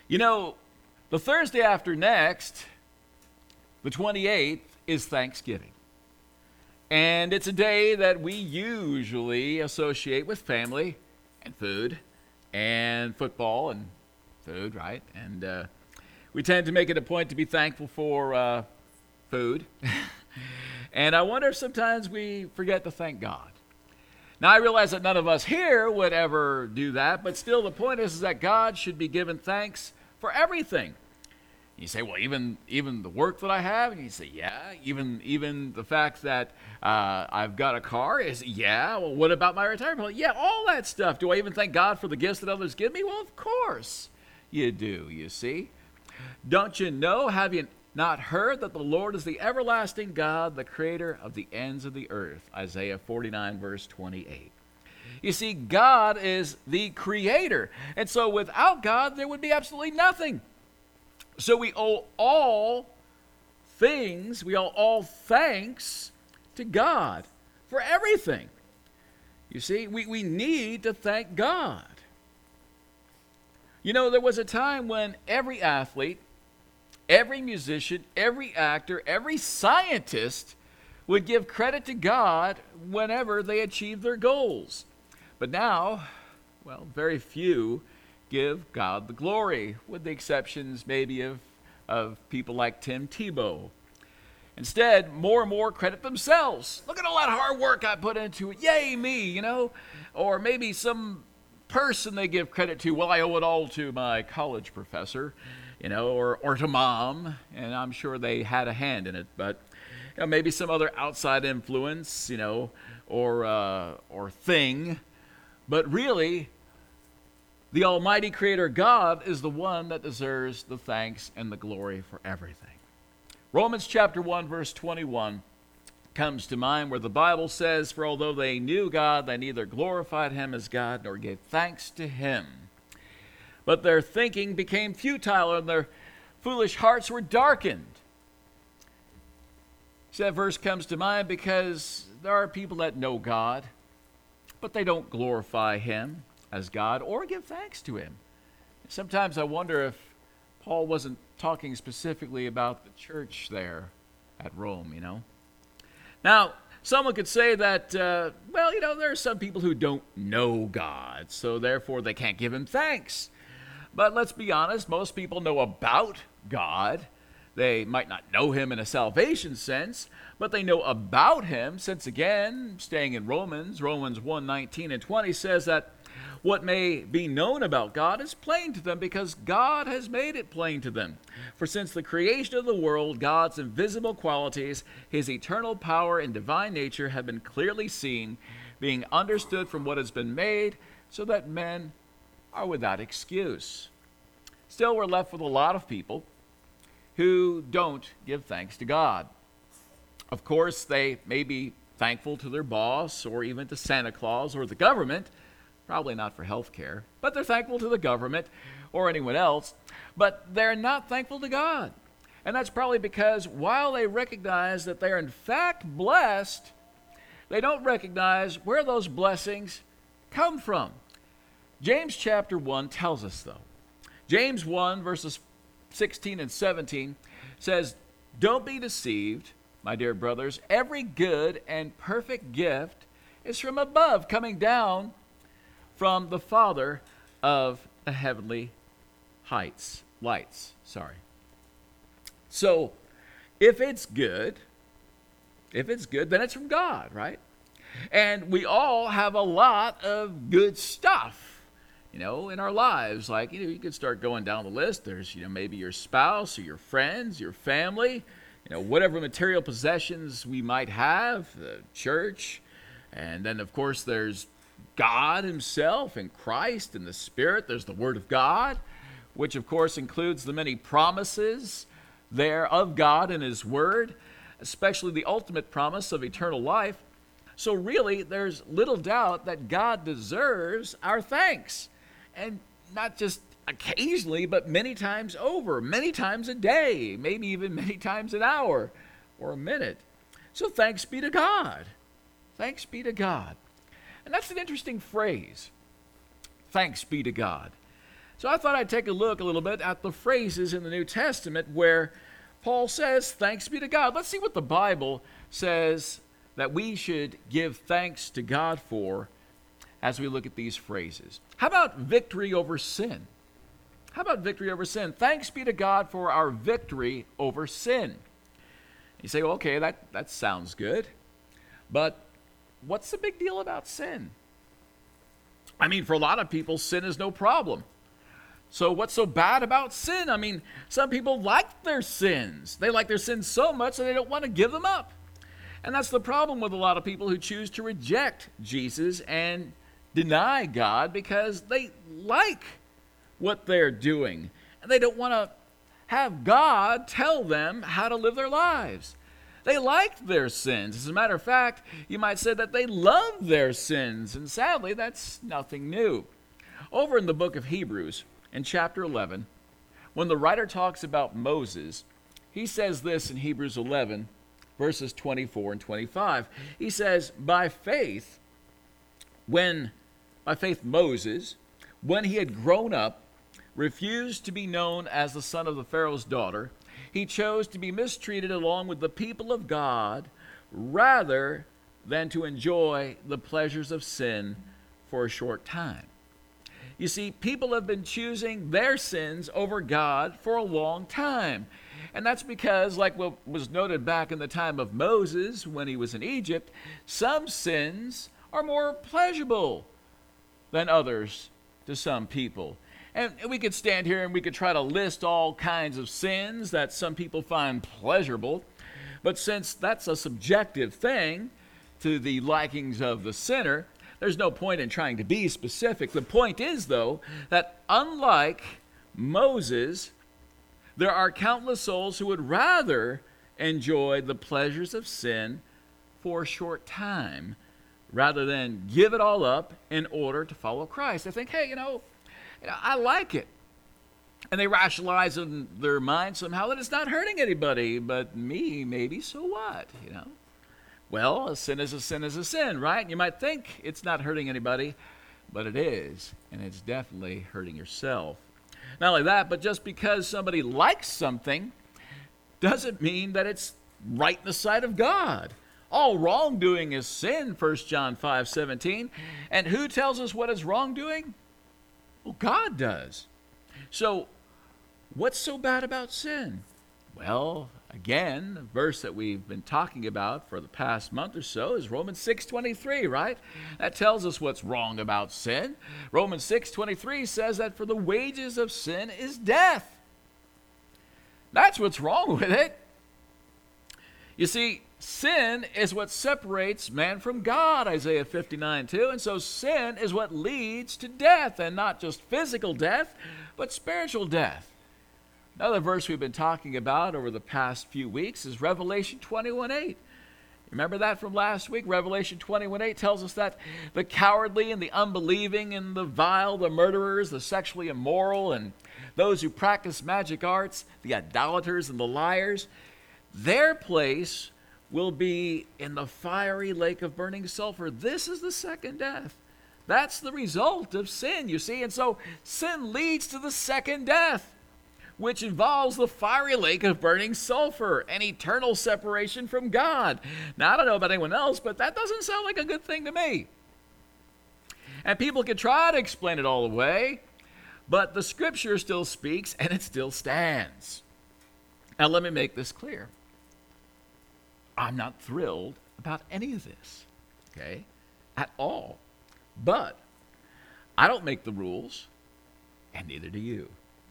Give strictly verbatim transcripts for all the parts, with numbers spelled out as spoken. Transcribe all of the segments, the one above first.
You know, the Thursday after next, the twenty-eighth, is Thanksgiving. And it's a day that we usually associate with family and food and football and food, right? And uh, we tend to make it a point to be thankful for uh, food. And I wonder if sometimes we forget to thank God. Now, I realize that none of us here would ever do that, but still the point is, is that God should be given thanks for everything. You say, well, even even the work that I have? And you say, yeah. Even even the fact that uh, I've got a car is, yeah. Well, what about my retirement? Yeah, all that stuff. Do I even thank God for the gifts that others give me? Well, of course you do, you see. Don't you know, have you not heard that the Lord is the everlasting God, the creator of the ends of the earth? Isaiah forty-nine, verse twenty-eight. You see, God is the creator. And so without God, there would be absolutely nothing. So we owe all things, we owe all thanks to God for everything. You see, we, we need to thank God. You know, there was a time when every athlete, every musician, every actor, every scientist would give credit to God whenever they achieved their goals. But now, well, very few give God the glory, with the exceptions maybe of, of people like Tim Tebow. Instead, more and more credit themselves. Look at all that hard work I put into it. Yay, me, you know. Or maybe some person they give credit to. Well, I owe it all to my college professor, you know, or, or to mom. And I'm sure they had a hand in it. But you know, maybe some other outside influence, you know, or uh, or thing. But really, the Almighty Creator God is the one that deserves the thanks and the glory for everything. Romans chapter one, verse twenty-one comes to mind, where the Bible says, "For although they knew God, they neither glorified him as God nor gave thanks to him. But their thinking became futile, and their foolish hearts were darkened." See, that verse comes to mind because there are people that know God, but they don't glorify him as God or give thanks to him. Sometimes I wonder if Paul wasn't talking specifically about the church there at Rome, you know. Now, someone could say that, uh, well, you know, there are some people who don't know God, so therefore they can't give him thanks. But let's be honest, most people know about God. They might not know him in a salvation sense, but they know about him, since again, staying in Romans, Romans one, nineteen and twenty says that what may be known about God is plain to them because God has made it plain to them. For since the creation of the world, God's invisible qualities, his eternal power and divine nature have been clearly seen, being understood from what has been made, so that men are without excuse. Still, we're left with a lot of people who don't give thanks to God. Of course, they may be thankful to their boss or even to Santa Claus or the government. Probably not for health care, but they're thankful to the government or anyone else, but they're not thankful to God. And that's probably because while they recognize that they're in fact blessed, they don't recognize where those blessings come from. James chapter one tells us, though. James one, verses sixteen and seventeen says, "Don't be deceived, my dear brothers. Every good and perfect gift is from above, coming down from the Father of the heavenly heights, lights, sorry." So, if it's good, if it's good, then it's from God, right? And we all have a lot of good stuff, you know, in our lives. Like, you know, you could start going down the list. There's, you know, maybe your spouse or your friends, your family, you know, whatever material possessions we might have, the church. And then, of course, there's God himself and Christ and the Spirit. There's the Word of God, which of course includes the many promises there of God and his Word, especially the ultimate promise of eternal life. So really, there's little doubt that God deserves our thanks. And not just occasionally, but many times over, many times a day, maybe even many times an hour or a minute. So thanks be to God. Thanks be to God. And that's an interesting phrase, thanks be to God. So I thought I'd take a look a little bit at the phrases in the New Testament where Paul says, thanks be to God. Let's see what the Bible says that we should give thanks to God for as we look at these phrases. How about victory over sin? How about victory over sin? Thanks be to God for our victory over sin. You say, well, okay, that, that sounds good. But what's the big deal about sin? I mean, for a lot of people, sin is no problem. So what's so bad about sin? I mean, some people like their sins. They like their sins so much that they don't want to give them up. And that's the problem with a lot of people who choose to reject Jesus and deny God because they like what they're doing. And they don't want to have God tell them how to live their lives. They like their sins. As a matter of fact, you might say that they love their sins. And sadly, that's nothing new. Over in the book of Hebrews, in chapter eleven, when the writer talks about Moses, he says this in Hebrews eleven, verses twenty-four and twenty-five. He says, by faith, when, by faith Moses, when he had grown up, refused to be known as the son of the Pharaoh's daughter. He chose to be mistreated along with the people of God rather than to enjoy the pleasures of sin for a short time. You see, people have been choosing their sins over God for a long time. And that's because, like what was noted back in the time of Moses when he was in Egypt, some sins are more pleasurable than others to some people. And we could stand here and we could try to list all kinds of sins that some people find pleasurable. But since that's a subjective thing to the likings of the sinner, there's no point in trying to be specific. The point is, though, that unlike Moses, there are countless souls who would rather enjoy the pleasures of sin for a short time rather than give it all up in order to follow Christ. They think, hey, you know, I like it. And they rationalize in their mind somehow that it's not hurting anybody, but me, maybe, so what, you know? Well, a sin is a sin is a sin, right? You might think it's not hurting anybody, but it is, and it's definitely hurting yourself. Not only that, but just because somebody likes something doesn't mean that it's right in the sight of God. All wrongdoing is sin, First John five seventeen. And who tells us what is wrongdoing? Well, God does. So, what's so bad about sin? Well, again, the verse that we've been talking about for the past month or so is Romans six twenty-three, right? That tells us what's wrong about sin. Romans six twenty-three says that for the wages of sin is death. That's what's wrong with it. You see, sin is what separates man from God, Isaiah fifty-nine two. And so sin is what leads to death, and not just physical death, but spiritual death. Another verse we've been talking about over the past few weeks is Revelation twenty-one eight. Remember that from last week? Revelation twenty-one eight tells us that the cowardly and the unbelieving and the vile, the murderers, the sexually immoral, and those who practice magic arts, the idolaters and the liars, their place will be in the fiery lake of burning sulfur. This is the second death. That's the result of sin, you see. And so sin leads to the second death, which involves the fiery lake of burning sulfur and eternal separation from God. Now, I don't know about anyone else, but that doesn't sound like a good thing to me. And people can try to explain it all away, but the Scripture still speaks and it still stands. Now, let me make this clear. I'm not thrilled about any of this, okay, at all. But I don't make the rules, and neither do you.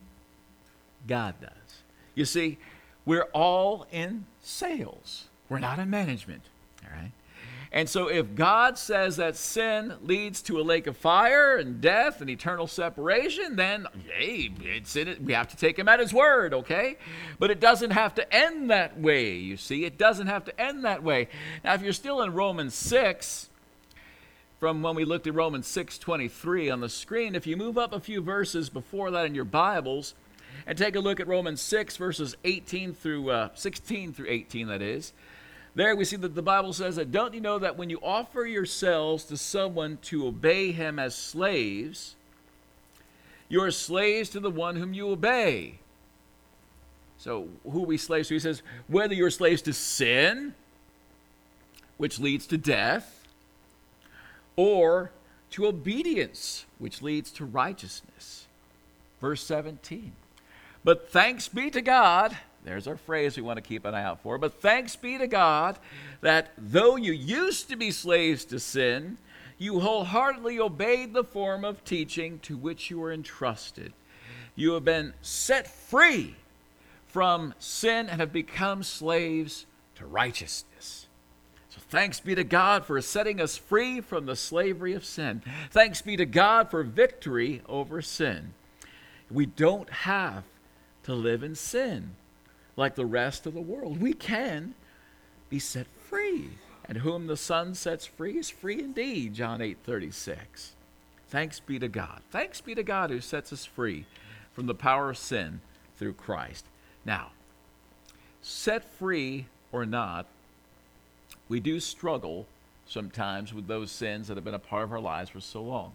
God does. You see, we're all in sales. We're not in management, all right? And so if God says that sin leads to a lake of fire and death and eternal separation, then, hey, it's in it. We have to take him at his word, okay? But it doesn't have to end that way, you see. It doesn't have to end that way. Now, if you're still in Romans six, from when we looked at Romans six twenty-three on the screen, if you move up a few verses before that in your Bibles and take a look at Romans six, verses eighteen through uh, sixteen through eighteen, that is, there we see that the Bible says that, don't you know that when you offer yourselves to someone to obey him as slaves, You are slaves to the one whom you obey. So who are we slaves to? He says, whether you're slaves to sin, which leads to death, or to obedience, which leads to righteousness. Verse seventeen. But thanks be to God, there's our phrase we want to keep an eye out for, but thanks be to God that though you used to be slaves to sin, you wholeheartedly obeyed the form of teaching to which you were entrusted. You have been set free from sin and have become slaves to righteousness. So thanks be to God for setting us free from the slavery of sin. Thanks be to God for victory over sin. We don't have to live in sin like the rest of the world. We can be set free. And whom the Son sets free is free indeed, John eight thirty-six. Thanks be to God. Thanks be to God who sets us free from the power of sin through Christ. Now, set free or not, we do struggle sometimes with those sins that have been a part of our lives for so long.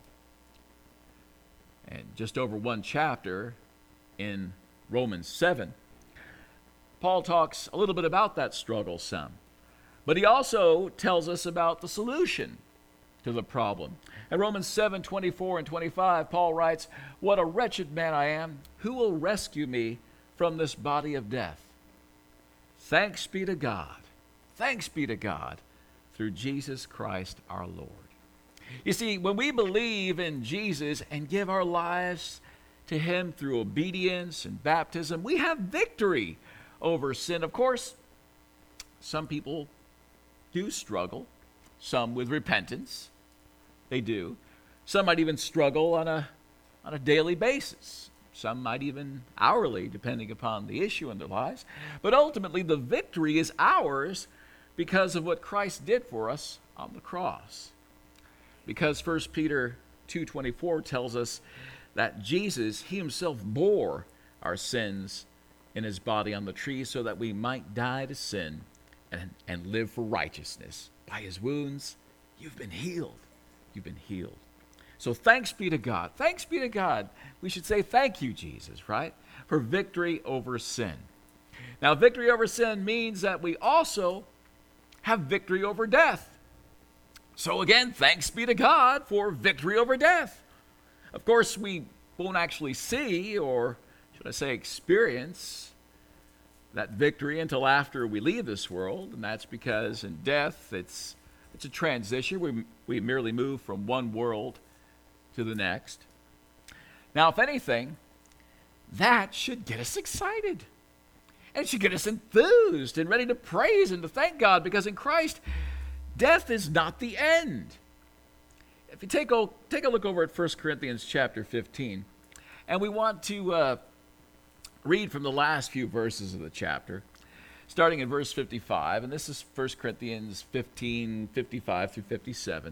And just over one chapter in Romans seven, Paul talks a little bit about that struggle some. But he also tells us about the solution to the problem. In Romans seven, twenty-four and twenty-five, Paul writes, "What a wretched man I am! Who will rescue me from this body of death? Thanks be to God. Thanks be to God through Jesus Christ our Lord." You see, when we believe in Jesus and give our lives to him through obedience and baptism, we have victory over sin. Of course, some people do struggle, some with repentance. They do. Some might even struggle on a, on a daily basis. Some might even hourly, depending upon the issue in their lives. But ultimately, the victory is ours because of what Christ did for us on the cross. Because First Peter two twenty-four tells us that Jesus, he himself bore our sins in his body on the tree so that we might die to sin and, and live for righteousness. By his wounds, you've been healed. You've been healed. So thanks be to God. Thanks be to God. We should say thank you, Jesus, right? For victory over sin. Now, victory over sin means that we also have victory over death. So again, thanks be to God for victory over death. Of course, we won't actually see, or should I say experience, that victory until after we leave this world. And that's because in death, it's it's a transition. We, we merely move from one world to the next. Now, if anything, that should get us excited. And it should get us enthused and ready to praise and to thank God, because in Christ, death is not the end. If you take a, take a look over at First Corinthians chapter fifteen, and we want to uh, read from the last few verses of the chapter, starting in verse fifty-five, and this is First Corinthians fifteen, fifty-five through fifty-seven,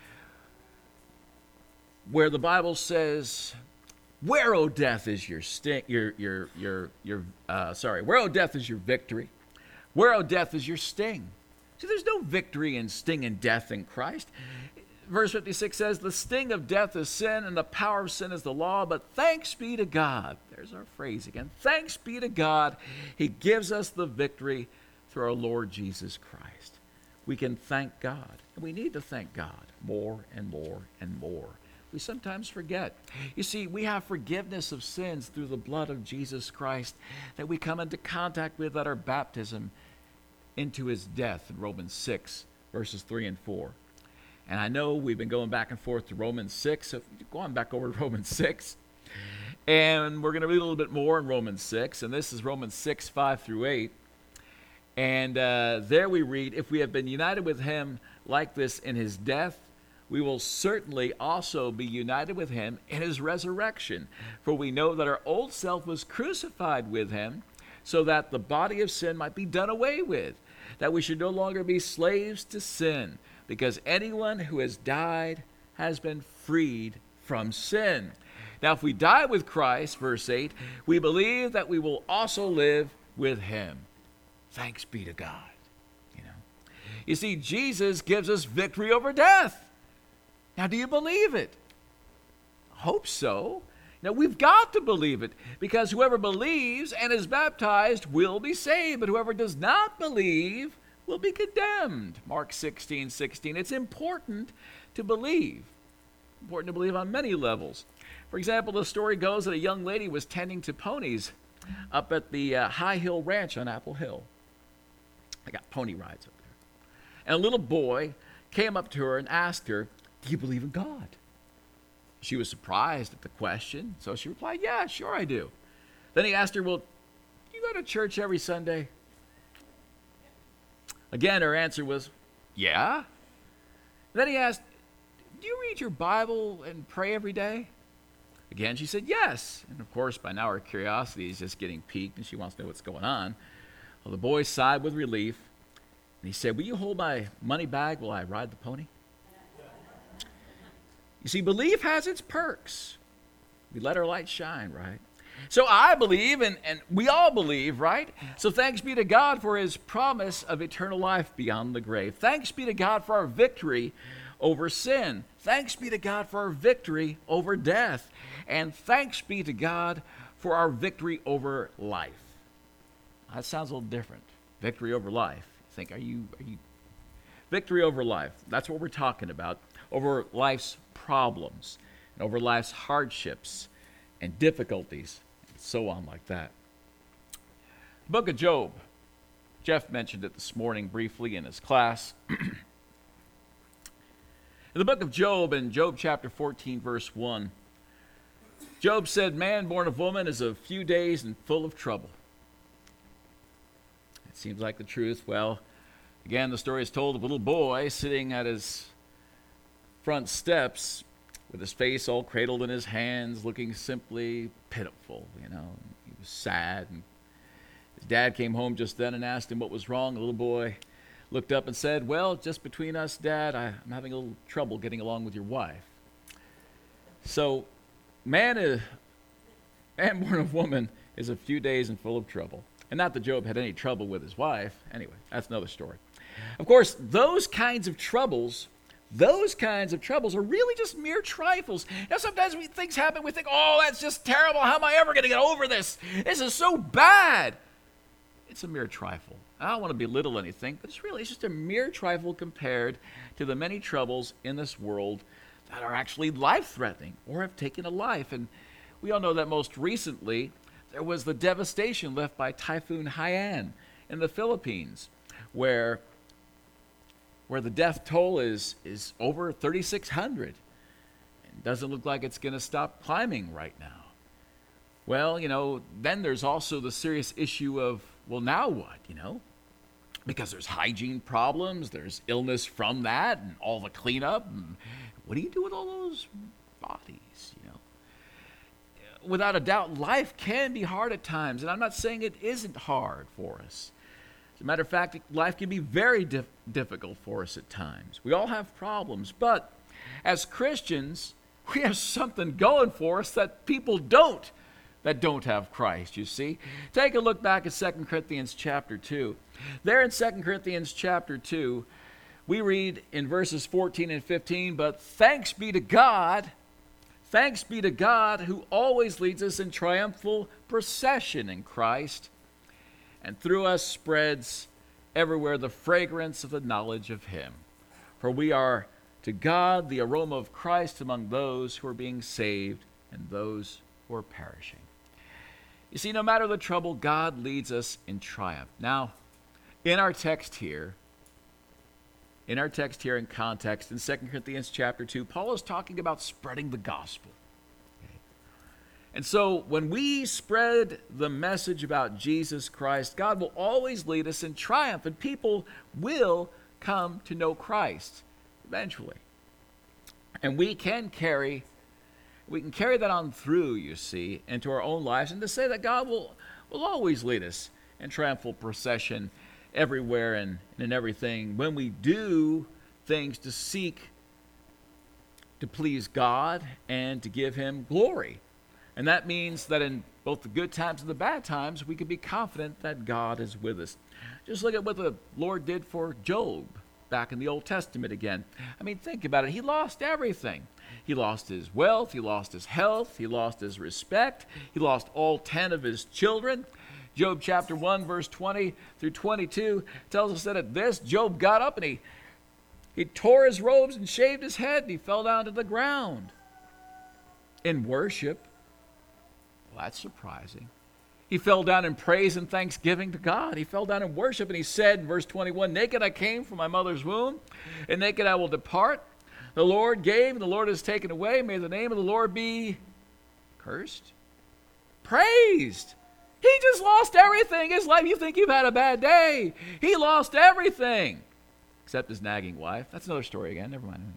where the Bible says, "Where, O death, is your sting? Your your your your uh, sorry. Where, O death, is your victory? Where, O death, is your sting?" See, there's no victory and sting and death in Christ. Verse fifty-six says, "The sting of death is sin, and the power of sin is the law. But thanks be to God." There's our phrase again. Thanks be to God. He gives us the victory through our Lord Jesus Christ. We can thank God, and we need to thank God more and more and more. We sometimes forget. You see, we have forgiveness of sins through the blood of Jesus Christ that we come into contact with at our baptism into his death in Romans six, verses three and four. And I know we've been going back and forth to Romans six, so go on back over to Romans six. And we're going to read a little bit more in Romans six, and this is Romans six, five through eight. And uh, there we read, "If we have been united with him like this in his death, we will certainly also be united with him in his resurrection. For we know that our old self was crucified with him, so that the body of sin might be done away with, that we should no longer be slaves to sin, because anyone who has died has been freed from sin." Now, if we die with Christ, verse eight, we believe that we will also live with him. Thanks be to God. You know, you see, Jesus gives us victory over death. Now, do you believe it? I hope so. Now, we've got to believe it, because whoever believes and is baptized will be saved, but whoever does not believe will be condemned. Mark sixteen sixteen. It's important to believe. Important to believe on many levels. For example, the story goes that a young lady was tending to ponies up at the uh, High Hill Ranch on Apple Hill. I got pony rides up there. And a little boy came up to her and asked her, "Do you believe in God?" She was surprised at the question, so she replied, "Yeah, sure I do." Then he asked her, "Well, do you go to church every Sunday?" Again, her answer was, "Yeah." Then he asked, "Do you read your Bible and pray every day?" Again, she said, "Yes." And of course, by now her curiosity is just getting piqued and she wants to know what's going on. Well, the boy sighed with relief and he said, "Will you hold my money bag while I ride the pony?" You see, belief has its perks. We let our light shine, right? So I believe, and, and we all believe, right? So thanks be to God for his promise of eternal life beyond the grave. Thanks be to God for our victory over sin. Thanks be to God for our victory over death. And thanks be to God for our victory over life. That sounds a little different. Victory over life. Think, are you, are you victory over life? That's what we're talking about. Over life's problems, and over life's hardships and difficulties, and so on like that. The book of Job. Jeff mentioned it this morning briefly in his class. In the book of Job, in Job chapter fourteen, verse one, Job said, "Man born of woman is of few days and full of trouble." It seems like the truth. Well, again, the story is told of a little boy sitting at his front steps with his face all cradled in his hands, looking simply pitiful, you know. He was sad. And his dad came home just then and asked him what was wrong. The little boy looked up and said, "Well, just between us, Dad, I, I'm having a little trouble getting along with your wife." So, man, is, man born of woman is a few days and full of trouble. And not that Job had any trouble with his wife. Anyway, that's another story. Of course, those kinds of troubles Those kinds of troubles are really just mere trifles. Now, sometimes we, things happen, we think, "Oh, that's just terrible. How am I ever going to get over this? This is so bad." It's a mere trifle. I don't want to belittle anything, but it's really it's just a mere trifle compared to the many troubles in this world that are actually life-threatening or have taken a life. And we all know that most recently there was the devastation left by Typhoon Haiyan in the Philippines, where where the death toll is, is over thirty-six hundred. It doesn't look like it's going to stop climbing right now. Well, you know, then there's also the serious issue of, well, now what, you know? Because there's hygiene problems, there's illness from that, and all the cleanup. And what do you do with all those bodies, you know? Without a doubt, life can be hard at times, and I'm not saying it isn't hard for us. As a matter of fact, life can be very dif- difficult for us at times. We all have problems, but as Christians, we have something going for us that people don't, that don't have Christ, you see. Take a look back at Second Corinthians chapter two. There in Second Corinthians chapter two, we read in verses fourteen and fifteen, "But thanks be to God, thanks be to God who always leads us in triumphal procession in Christ, and through us spreads everywhere the fragrance of the knowledge of him. For we are to God the aroma of Christ among those who are being saved and those who are perishing." You see, no matter the trouble, God leads us in triumph. Now, in our text here, in our text here in context, in Second Corinthians chapter two, Paul is talking about spreading the gospel. And so when we spread the message about Jesus Christ, God will always lead us in triumph, and people will come to know Christ eventually. And we can carry, we can carry that on through, you see, into our own lives, and to say that God will, will always lead us in triumphal procession everywhere and, and in everything when we do things to seek to please God and to give him glory. And that means that in both the good times and the bad times, we can be confident that God is with us. Just look at what the Lord did for Job. back in the Old Testament again. I mean, think about it. He lost everything. He lost his wealth. He lost his health. He lost his respect. He lost all ten of his children. Job chapter one, verse twenty through twenty-two tells us that at this, Job got up and he, he tore his robes and shaved his head, and he fell down to the ground in worship. Well, that's surprising. He fell down in praise and thanksgiving to God. He fell down in worship, and he said in verse twenty-one, naked I came from my mother's womb, and naked I will depart. The Lord gave, and the Lord has taken away. May the name of the Lord be cursed, praised. He just lost everything. His life, you think you've had a bad day. He lost everything, except his nagging wife. That's another story again. Never mind.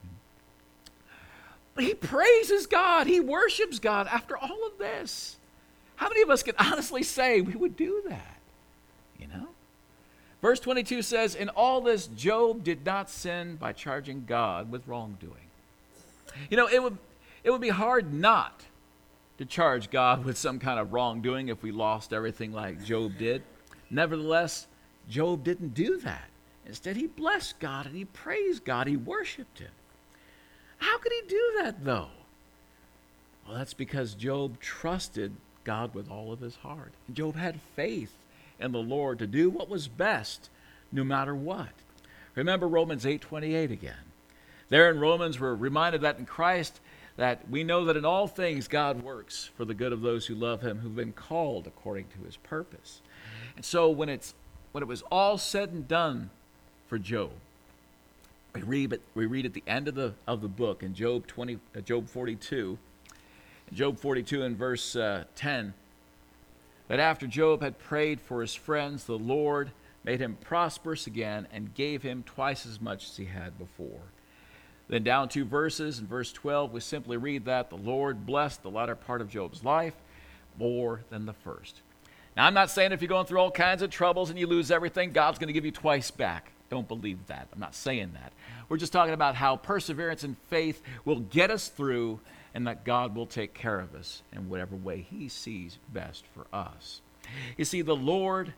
But he praises God. He worships God after all of this. How many of us can honestly say we would do that? You know? Verse twenty-two says, in all this, Job did not sin by charging God with wrongdoing. You know, it would, it would be hard not to charge God with some kind of wrongdoing if we lost everything like Job did. Nevertheless, Job didn't do that. Instead, he blessed God and he praised God. He worshiped him. How could he do that, though? Well, that's because Job trusted God with all of his heart. Job had faith in the Lord to do what was best, no matter what. Remember Romans eight twenty-eight again. There in Romans, we're reminded that in Christ, that we know that in all things God works for the good of those who love him, who've been called according to his purpose. And so when it's when it was all said and done for Job, we read it, we read at the end of the of the book in Job twenty, uh, Job forty-two, Job forty-two in verse uh, ten, that after Job had prayed for his friends, the Lord made him prosperous again and gave him twice as much as he had before. Then down two verses, in verse twelve, we simply read that the Lord blessed the latter part of Job's life more than the first. Now, I'm not saying if you're going through all kinds of troubles and you lose everything, God's going to give you twice back. Don't believe that. I'm not saying that. We're just talking about how perseverance and faith will get us through, and that God will take care of us in whatever way he sees best for us. You see, the Lord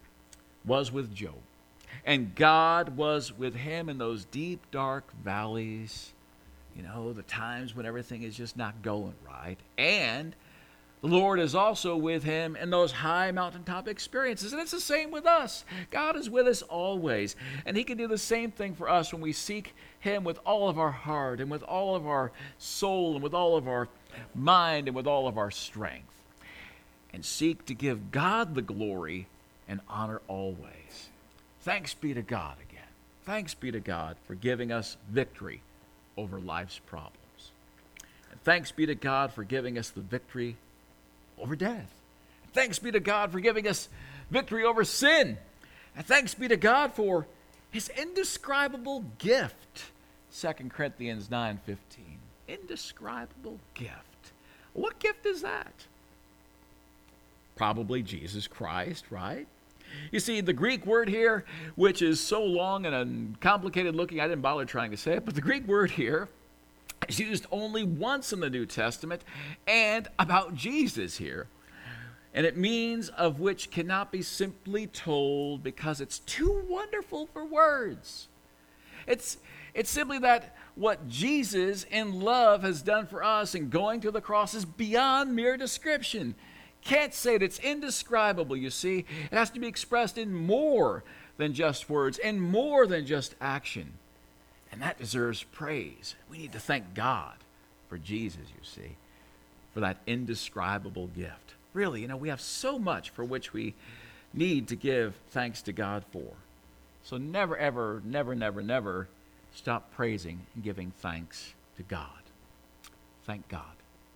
was with Job. And God was with him in those deep, dark valleys, you know, the times when everything is just not going right. And the Lord is also with him in those high mountaintop experiences. And it's the same with us. God is with us always. And he can do the same thing for us when we seek him with all of our heart and with all of our soul and with all of our mind and with all of our strength. And seek to give God the glory and honor always. Thanks be to God again. Thanks be to God for giving us victory over life's problems. And thanks be to God for giving us the victory over death. And thanks be to God for giving us victory over sin. And thanks be to God for his indescribable gift. Second Corinthians nine fifteen. Indescribable gift. What gift is that? Probably Jesus Christ, right? You see, the Greek word here, which is so long and complicated looking, I didn't bother trying to say it, but the Greek word here is used only once in the New Testament and about Jesus here. And it means of which cannot be simply told because it's too wonderful for words. It's, it's simply that what Jesus in love has done for us in going to the cross is beyond mere description. Can't say it. It's indescribable, you see. It has to be expressed in more than just words, in more than just action. And that deserves praise. We need to thank God for Jesus, you see, for that indescribable gift. Really, you know, we have so much for which we need to give thanks to God for. So never, ever, never, never, never stop praising and giving thanks to God. Thank God.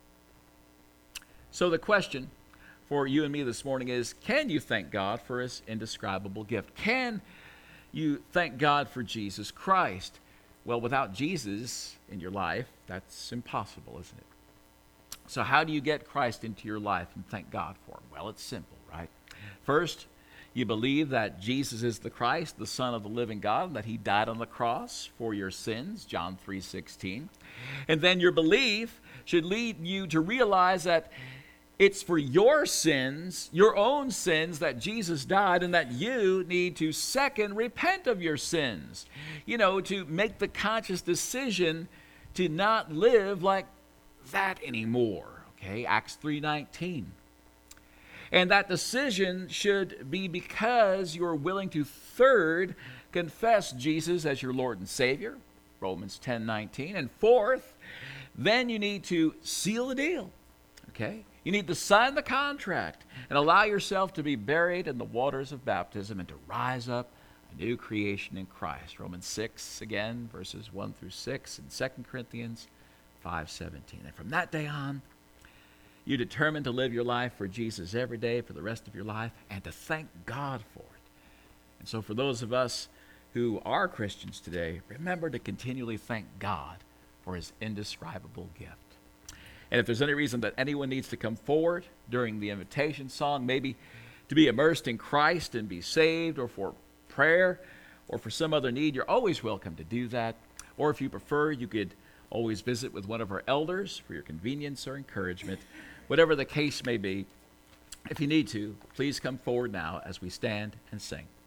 So the question for you and me this morning is, can you thank God for his indescribable gift? Can you thank God for Jesus Christ? Well, without Jesus in your life, that's impossible, isn't it? So how do you get Christ into your life and thank God for him? Well, it's simple, right? First, you believe that Jesus is the Christ, the Son of the living God, and that he died on the cross for your sins, John three sixteen. And then your belief should lead you to realize that It's for your sins, your own sins, that Jesus died, and that you need to, second, repent of your sins. You know, to make the conscious decision to not live like that anymore. Okay, Acts three nineteen. And that decision should be because you're willing to, third, confess Jesus as your Lord and Savior, Romans ten nineteen. And fourth, then you need to seal the deal. Okay? You need to sign the contract and allow yourself to be buried in the waters of baptism and to rise up a new creation in Christ. Romans six, again, verses one through six, and Second Corinthians five seventeen. And from that day on, you determine to live your life for Jesus every day for the rest of your life and to thank God for it. And so for those of us who are Christians today, remember to continually thank God for his indescribable gift. And if there's any reason that anyone needs to come forward during the invitation song, maybe to be immersed in Christ and be saved, or for prayer, or for some other need, you're always welcome to do that. Or if you prefer, you could always visit with one of our elders for your convenience or encouragement. Whatever the case may be, if you need to, please come forward now as we stand and sing.